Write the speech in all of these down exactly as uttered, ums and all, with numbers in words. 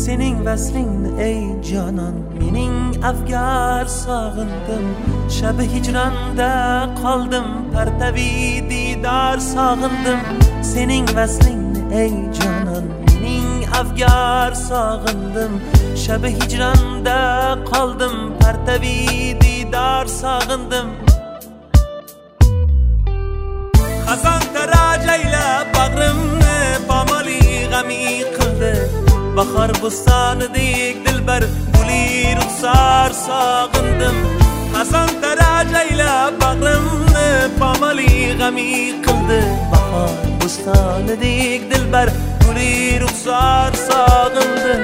sening vaslingni ey jonon mening afgar sog'indim shabi hijronda qoldim partavi didor sog'indim sening vaslingni ey jonon mening afgar sog'indim shabi hijronda qoldim partavi didor sog'indim Xazon tarajayla bag'rimni pamali g'ami qildi bahor bustonidek dilbar guli ruxsor sog'indim Xazon tarajayla bag'rimni pamali g'ami qildi bahor bustonidek dilbar guli ruxsor sog'indim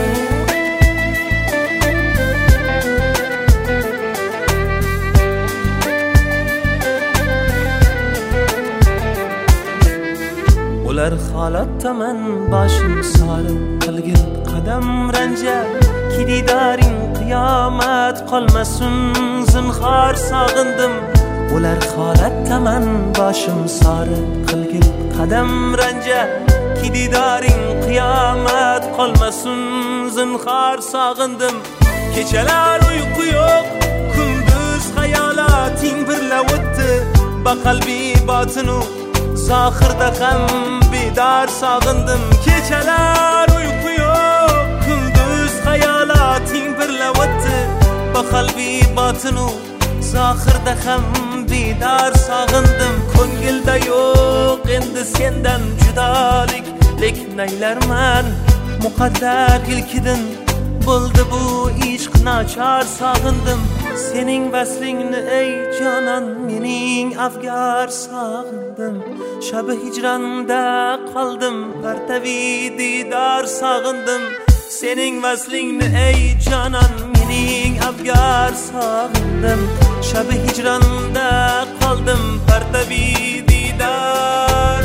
Ular holatdaman boshim sori qilgin qadam ranja ki didoring qiyomat qolmasin zinhor sog'indim Ular holatdaman boshim sori qilgin qadam ranja ki didoring qiyomat qolmasin zinhor sog'indim Kechalar uyqu yo'q kunduz xayolating birla o'tdi baqalbi botinu Zahirda ham bedar sog'indim Kechalar uyqu yo'q kunduz xayolating birla o'tdi baqalbi botinu Zahirda ham bedar sog'indim Ko'ngilda yo'q endi sendan judolik lekin aylarman muqaddar ilkidin bo'ldi bu ishq nachar sog'indim sening vaslingni ey jonon mening afgar sog'indim shabi hijronda qoldim partavi didor sog'indim sening vaslingni ey jonon mening afgar sog'indim shabi hijronda qoldim partavi didor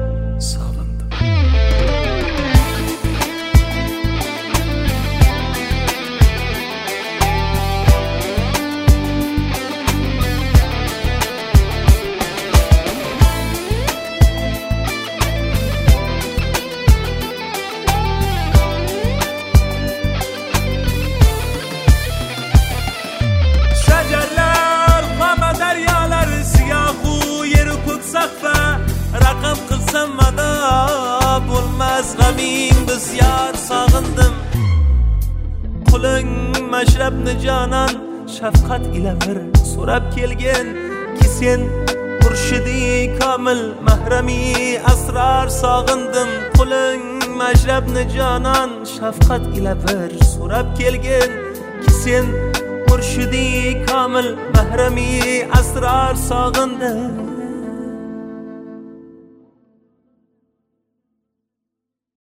Raqam qilsam mado bo'lmas g'aming bisyor sog'indim Quling mashrabni jonon shafqat ila bir so'rab kelgan ki sen murshidi komil mahrami asrar sog'indim Quling mashrabni jonon shafqat ila bir so'rab kelgan ki sen murshidi komil mahrami asrar sog'indim